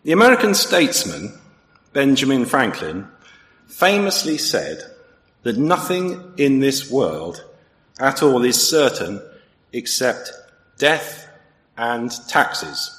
The American statesman Benjamin Franklin famously said that nothing in this world at all is certain except death and taxes.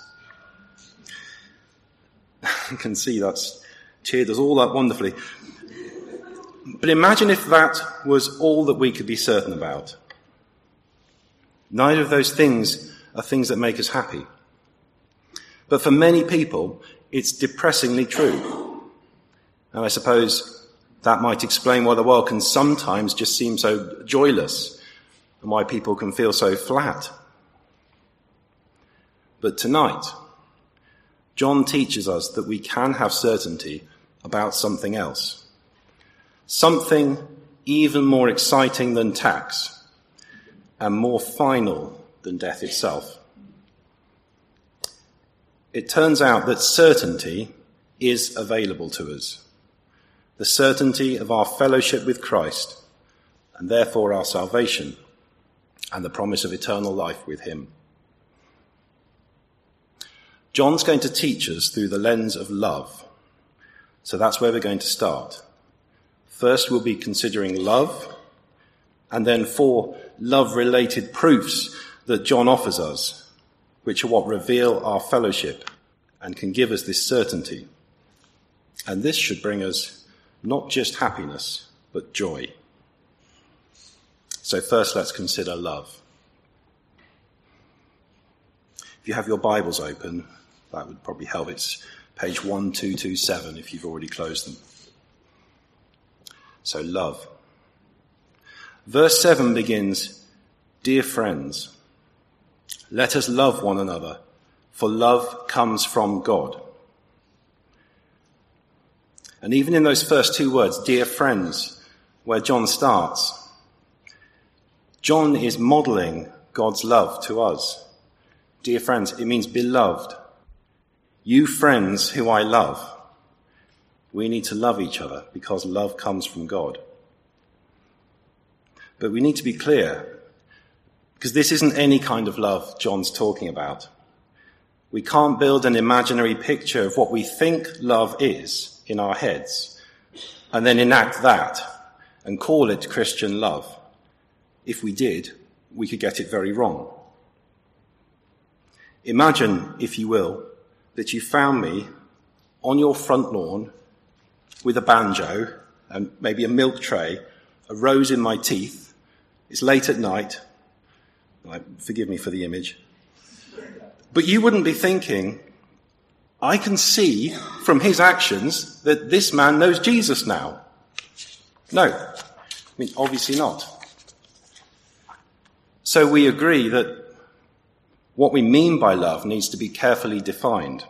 You can see that's cheered us all up wonderfully. But imagine if that was all that we could be certain about. Neither of those things are things that make us happy. But for many people, it's depressingly true. And I suppose that might explain why the world can sometimes just seem so joyless and why people can feel so flat. But tonight, John teaches us that we can have certainty about something else. Something even more exciting than tax and more final than death itself. It turns out that certainty is available to us. The certainty of our fellowship with Christ, and therefore our salvation, and the promise of eternal life with him. John's going to teach us through the lens of love. So that's where we're going to start. First, we'll be considering love, and then 4 love-related proofs that John offers us, which are what reveal our fellowship and can give us this certainty. And this should bring us not just happiness, but joy. So first, let's consider love. If you have your Bibles open, that would probably help. It's page 1227 if you've already closed them. So love. Verse 7 begins, "Dear friends, let us love one another, for love comes from God." And even in those first 2 words, "dear friends," where John starts, John is modelling God's love to us. Dear friends, it means beloved. You friends who I love. We need to love each other because love comes from God. But we need to be clear, because this isn't any kind of love John's talking about. We can't build an imaginary picture of what we think love is in our heads and then enact that and call it Christian love. If we did, we could get it very wrong. Imagine, if you will, that you found me on your front lawn with a banjo and maybe a milk tray, a rose in my teeth. It's late at night. Forgive me for the image. But you wouldn't be thinking, I can see from his actions that this man knows Jesus now. No, obviously not. So we agree that what we mean by love needs to be carefully defined.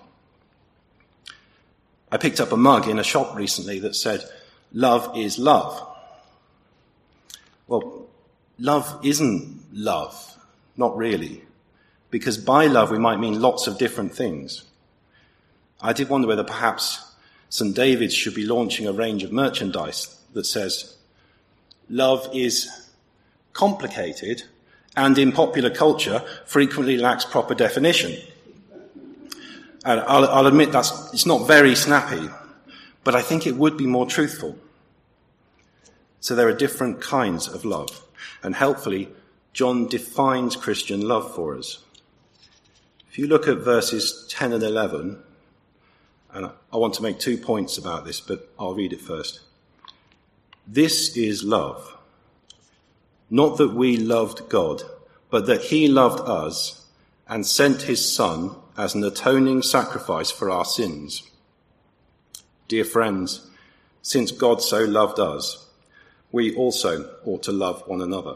I picked up a mug in a shop recently that said, "Love is love." Well, love isn't love, not really, because by love we might mean lots of different things. I did wonder whether perhaps St. David's should be launching a range of merchandise that says, "Love is complicated and in popular culture frequently lacks proper definition." And I'll admit it's not very snappy, but I think it would be more truthful. So there are different kinds of love, and helpfully, John defines Christian love for us. If you look at verses 10 and 11, and I want to make 2 points about this, but I'll read it first. "This is love. Not that we loved God, but that he loved us and sent his Son as an atoning sacrifice for our sins. Dear friends, since God so loved us, we also ought to love one another."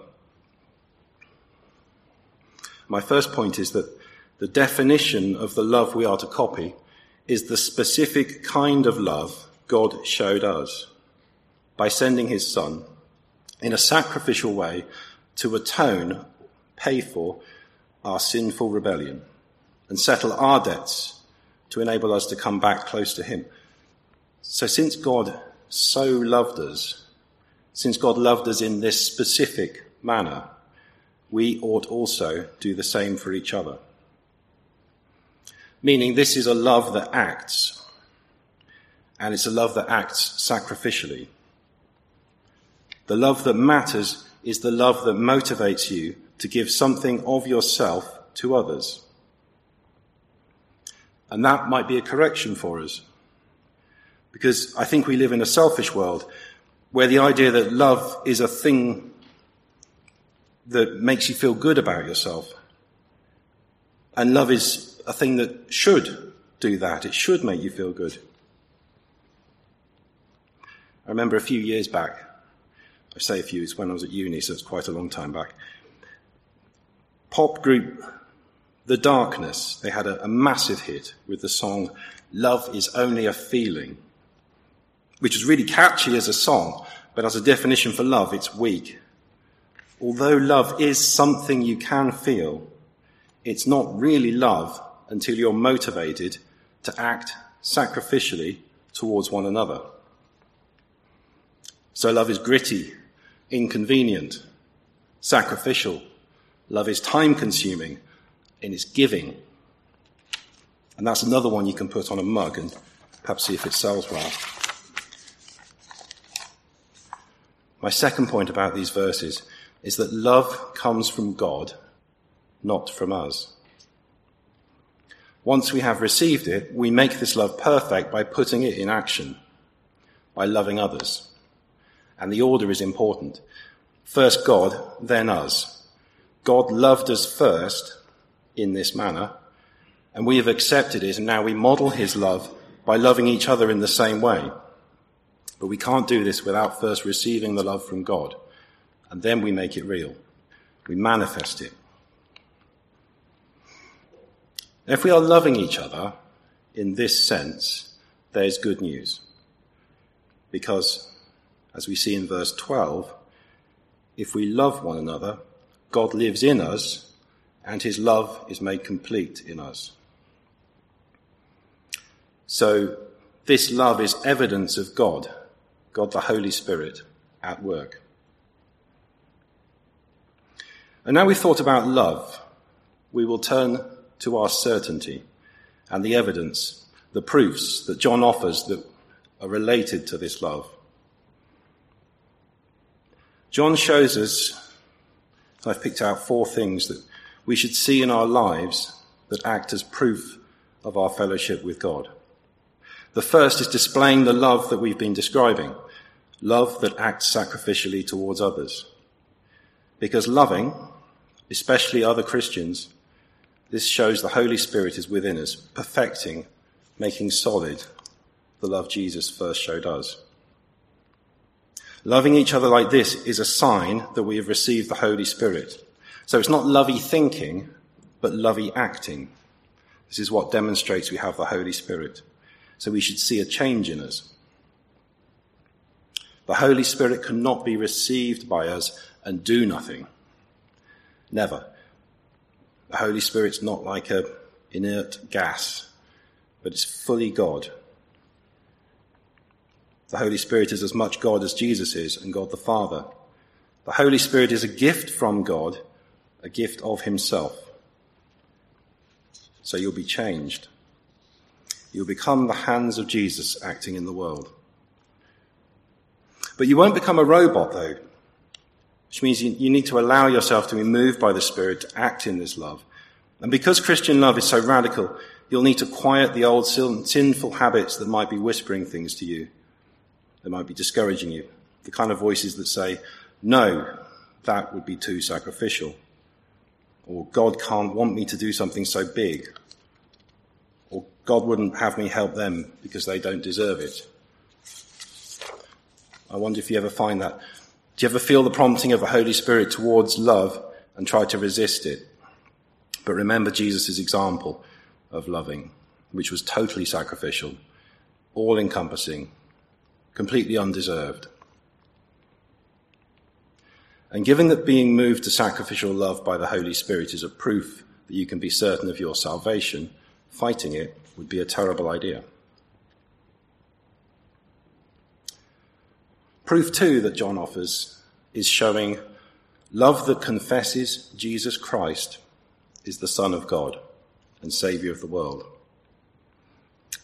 My first point is that the definition of the love we are to copy is the specific kind of love God showed us by sending his Son in a sacrificial way to atone, pay for our sinful rebellion and settle our debts to enable us to come back close to him. So since God so loved us, since God loved us in this specific manner, we ought also do the same for each other. meaning this is a love that acts, and it's a love that acts sacrificially. The love that matters is the love that motivates you to give something of yourself to others. And that might be a correction for us, because I think we live in a selfish world where the idea that love is a thing that makes you feel good about yourself, and love is a thing that should do that. It should make you feel good. I remember a few years back, I say a few, it's when I was at uni, so it's quite a long time back, pop group The Darkness, they had a massive hit with the song Love Is Only a Feeling, which was really catchy as a song, but as a definition for love, it's weak. Although love is something you can feel, it's not really love until you're motivated to act sacrificially towards one another. So love is gritty, inconvenient, sacrificial. Love is time-consuming, and it's giving. And that's another one you can put on a mug and perhaps see if it sells well. My second point about these verses is that love comes from God, not from us. Once we have received it, we make this love perfect by putting it in action, by loving others. And the order is important. First God, then us. God loved us first in this manner, and we have accepted it, and now we model his love by loving each other in the same way. But we can't do this without first receiving the love from God, and then we make it real. We manifest it. If we are loving each other in this sense, there's good news. Because, as we see in verse 12, if we love one another, God lives in us, and his love is made complete in us. So, this love is evidence of God the Holy Spirit, at work. And now we've thought about love, we will turn to our certainty and the evidence, the proofs that John offers that are related to this love. John shows us, I've picked out 4 things that we should see in our lives that act as proof of our fellowship with God. The first is displaying the love that we've been describing, love that acts sacrificially towards others. Because loving, especially other Christians, this shows the Holy Spirit is within us, perfecting, making solid the love Jesus first showed us. Loving each other like this is a sign that we have received the Holy Spirit. So it's not lovey thinking, but lovey acting. This is what demonstrates we have the Holy Spirit. So we should see a change in us. The Holy Spirit cannot be received by us and do nothing. Never. The Holy Spirit's not like an inert gas, but it's fully God. The Holy Spirit is as much God as Jesus is, and God the Father. The Holy Spirit is a gift from God, a gift of himself. So you'll be changed. You'll become the hands of Jesus acting in the world. But you won't become a robot, though, which means you need to allow yourself to be moved by the Spirit to act in this love. And because Christian love is so radical, you'll need to quiet the old sinful habits that might be whispering things to you, that might be discouraging you, the kind of voices that say, no, that would be too sacrificial, or God can't want me to do something so big, or God wouldn't have me help them because they don't deserve it. I wonder if you ever find that. Do you ever feel the prompting of the Holy Spirit towards love and try to resist it? But remember Jesus' example of loving, which was totally sacrificial, all-encompassing, completely undeserved. And given that being moved to sacrificial love by the Holy Spirit is a proof that you can be certain of your salvation, fighting it would be a terrible idea. Proof 2 that John offers is showing love that confesses Jesus Christ is the Son of God and Saviour of the world.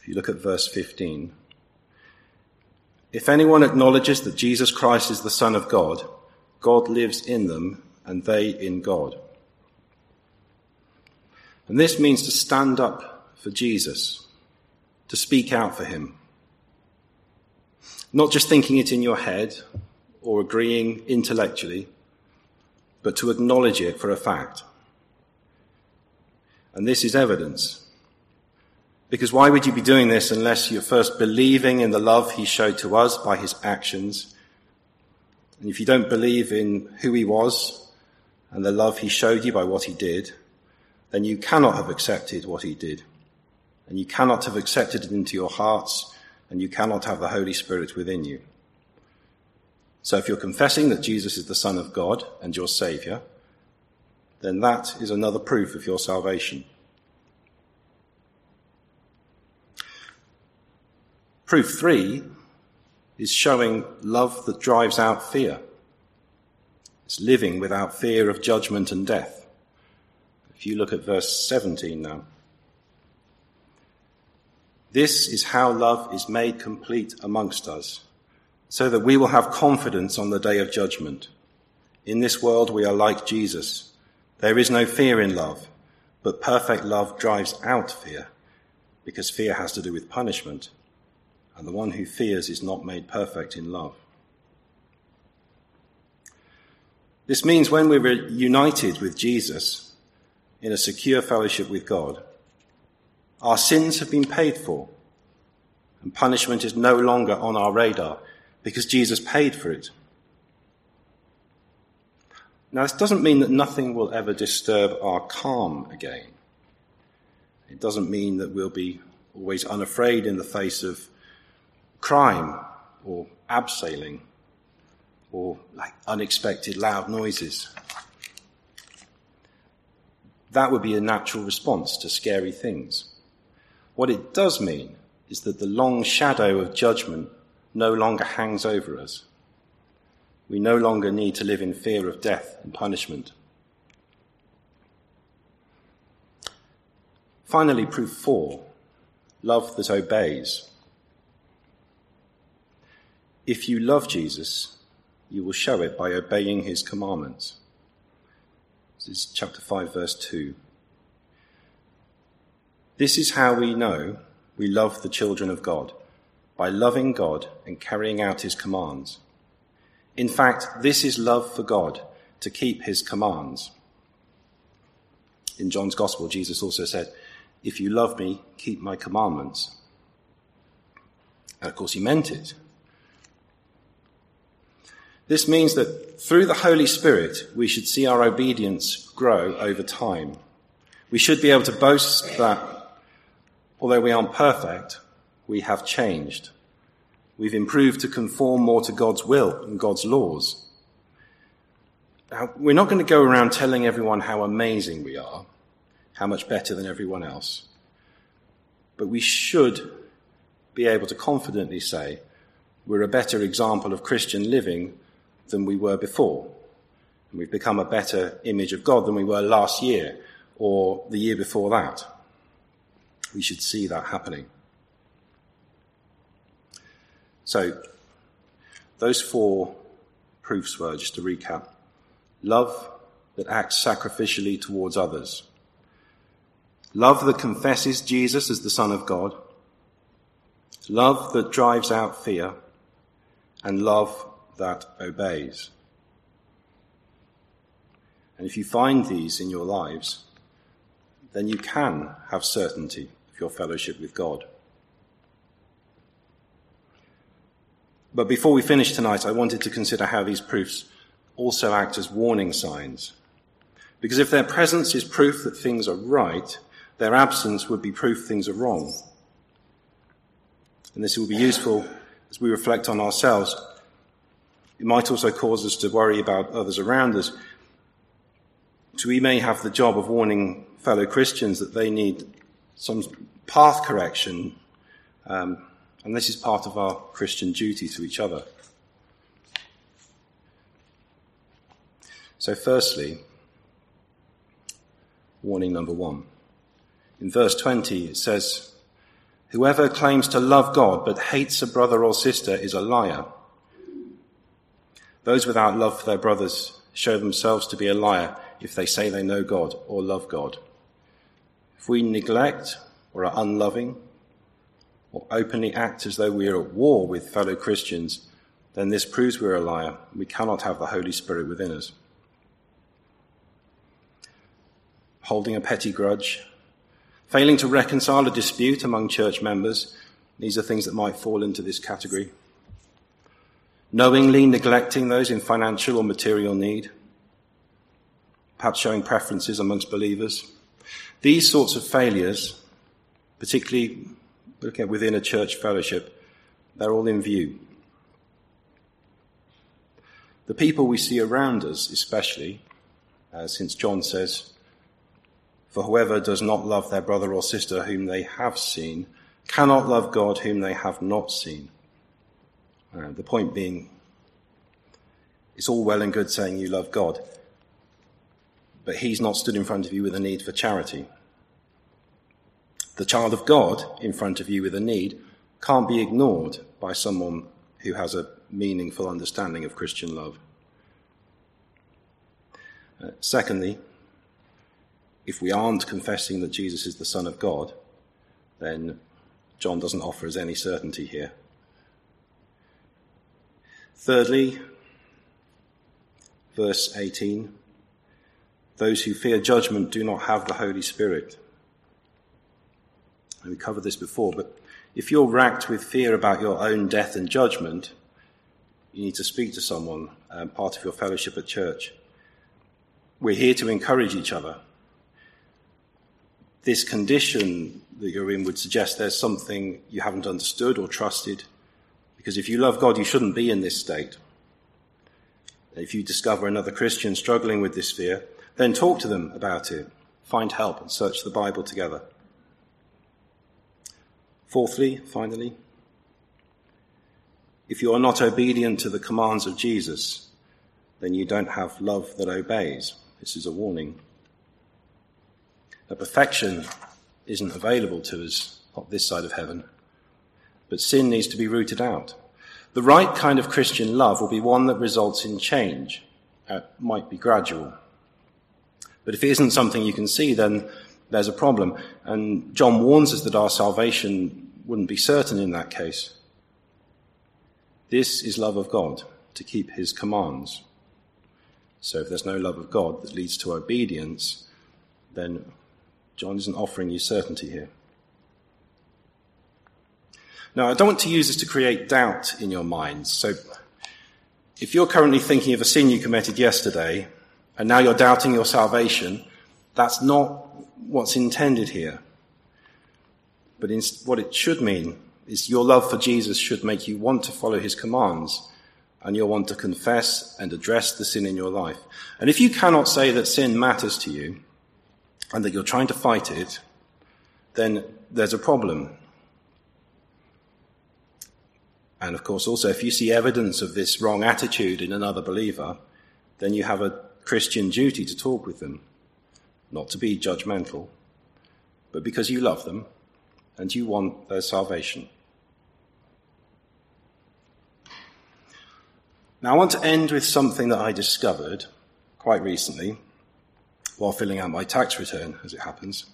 If you look at verse 15, if anyone acknowledges that Jesus Christ is the Son of God, God lives in them and they in God. And this means to stand up for Jesus, to speak out for him. Not just thinking it in your head or agreeing intellectually, but to acknowledge it for a fact. And this is evidence. Because why would you be doing this unless you're first believing in the love he showed to us by his actions? And if you don't believe in who he was and the love he showed you by what he did, then you cannot have accepted what he did. And you cannot have accepted it into your hearts, and you cannot have the Holy Spirit within you. So if you're confessing that Jesus is the Son of God and your Saviour, then that is another proof of your salvation. Proof 3 is showing love that drives out fear. It's living without fear of judgment and death. If you look at verse 17 now. This is how love is made complete amongst us, so that we will have confidence on the day of judgment. In this world we are like Jesus. There is no fear in love, but perfect love drives out fear, because fear has to do with punishment. And the one who fears is not made perfect in love. This means when we're united with Jesus in a secure fellowship with God, our sins have been paid for, and punishment is no longer on our radar because Jesus paid for it. Now, this doesn't mean that nothing will ever disturb our calm again. It doesn't mean that we'll be always unafraid in the face of crime or abseiling or like unexpected loud noises. That would be a natural response to scary things. What it does mean is that the long shadow of judgment no longer hangs over us. We no longer need to live in fear of death and punishment. Finally, proof 4, love that obeys. If you love Jesus, you will show it by obeying his commandments. This is chapter 5, verse 2. This is how we know we love the children of God, by loving God and carrying out his commands. In fact, this is love for God, to keep his commands. In John's Gospel, Jesus also said, if you love me, keep my commandments. And of course, he meant it. This means that through the Holy Spirit, we should see our obedience grow over time. We should be able to boast that, although we aren't perfect, we have changed. We've improved to conform more to God's will and God's laws. Now, we're not going to go around telling everyone how amazing we are, how much better than everyone else. But we should be able to confidently say we're a better example of Christian living than we were before. And we've become a better image of God than we were last year or the year before that. We should see that happening. So, those 4 proofs were, just to recap, love that acts sacrificially towards others, love that confesses Jesus as the Son of God, love that drives out fear, and love that obeys. And if you find these in your lives, then you can have certainty of your fellowship with God. But before we finish tonight, I wanted to consider how these proofs also act as warning signs. Because if their presence is proof that things are right, their absence would be proof things are wrong. And this will be useful as we reflect on ourselves. It might also cause us to worry about others around us. So we may have the job of warning fellow Christians that they need some path correction, and this is part of our Christian duty to each other. So firstly, warning number 1. In verse 20 it says, Whoever claims to love God but hates a brother or sister is a liar. Those without love for their brothers show themselves to be a liar if they say they know God or love God. If we neglect or are unloving or openly act as though we are at war with fellow Christians, then this proves we're a liar. We cannot have the Holy Spirit within us. Holding a petty grudge, failing to reconcile a dispute among church members, these are things that might fall into this category. Knowingly neglecting those in financial or material need, perhaps showing preferences amongst believers. These sorts of failures, particularly looking at within a church fellowship, they're all in view. The people we see around us, especially, since John says, "For whoever does not love their brother or sister whom they have seen cannot love God whom they have not seen." The point being, it's all well and good saying you love God, but he's not stood in front of you with a need for charity. The child of God in front of you with a need can't be ignored by someone who has a meaningful understanding of Christian love. Secondly, if we aren't confessing that Jesus is the Son of God, then John doesn't offer us any certainty here. Thirdly, verse 18, those who fear judgment do not have the Holy Spirit. And we covered this before, but if you're racked with fear about your own death and judgment, you need to speak to someone, part of your fellowship at church. We're here to encourage each other. This condition that you're in would suggest there's something you haven't understood or trusted, because if you love God, you shouldn't be in this state. If you discover another Christian struggling with this fear, then talk to them about it, find help, and search the Bible together. Fourthly, finally, if you are not obedient to the commands of Jesus, then you don't have love that obeys. This is a warning. Now, perfection isn't available to us, not this side of heaven, but sin needs to be rooted out. The right kind of Christian love will be one that results in change. It might be gradual. But if it isn't something you can see, then there's a problem. And John warns us that our salvation wouldn't be certain in that case. This is love of God, to keep his commands. So if there's no love of God that leads to obedience, then John isn't offering you certainty here. Now, I don't want to use this to create doubt in your minds. So if you're currently thinking of a sin you committed yesterday, and now you're doubting your salvation, that's not what's intended here. But what it should mean is your love for Jesus should make you want to follow his commands, and you'll want to confess and address the sin in your life. And if you cannot say that sin matters to you, and that you're trying to fight it, then there's a problem. And of course, also, if you see evidence of this wrong attitude in another believer, then you have a Christian duty to talk with them, not to be judgmental, but because you love them and you want their salvation. Now, I want to end with something that I discovered quite recently while filling out my tax return, as it happens.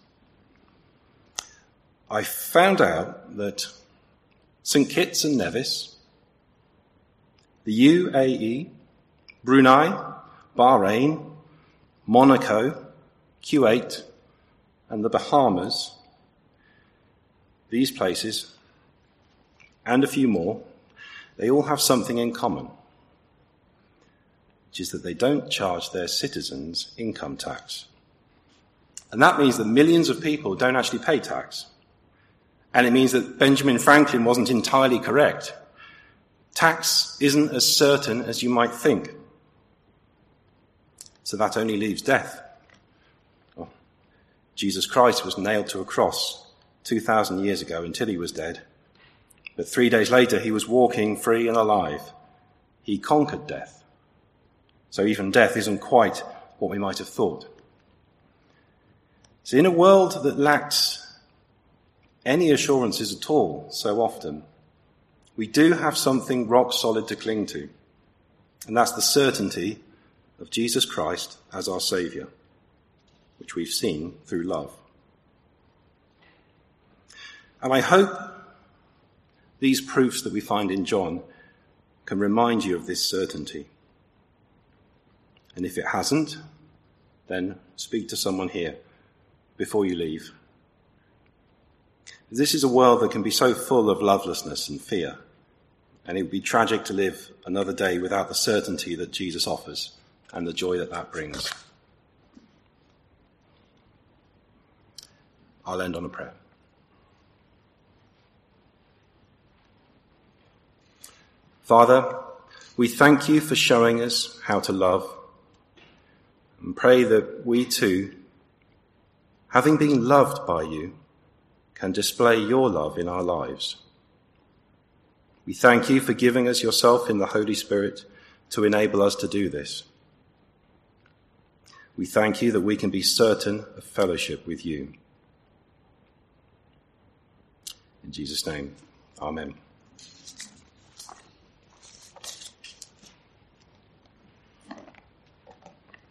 I found out that St. Kitts and Nevis, the UAE, Brunei, Bahrain, Monaco, Kuwait, and the Bahamas, these places, and a few more, they all have something in common, which is that they don't charge their citizens income tax. And that means that millions of people don't actually pay tax. And it means that Benjamin Franklin wasn't entirely correct. Tax isn't as certain as you might think. So that only leaves death. Well, Jesus Christ was nailed to a cross 2,000 years ago until he was dead. But 3 days later, he was walking free and alive. He conquered death. So even death isn't quite what we might have thought. So in a world that lacks any assurances at all so often, we do have something rock solid to cling to, and that's the certainty of Jesus Christ as our Saviour, which we've seen through love. And I hope these proofs that we find in John can remind you of this certainty. And if it hasn't, then speak to someone here before you leave. This is a world that can be so full of lovelessness and fear, and it would be tragic to live another day without the certainty that Jesus offers and the joy that that brings. I'll end on a prayer. Father, we thank you for showing us how to love, and pray that we too, having been loved by you, can display your love in our lives. We thank you for giving us yourself in the Holy Spirit to enable us to do this. We thank you that we can be certain of fellowship with you. In Jesus' name, amen.